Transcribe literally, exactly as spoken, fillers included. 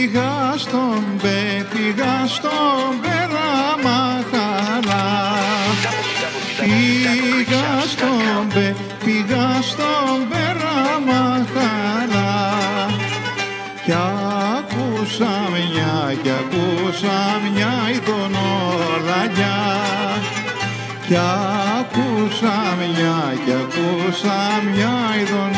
Πήγα στον Μπε, πήγα στον Περάμα χαρά. Πήγα στον Μπε, πήγα στον Περάμα χαρά. Κι άκουσα μια, κι άκουσα μια ειδονοραγιά. Κι άκουσα μια, κι άκουσα μια ειδονοραγιά.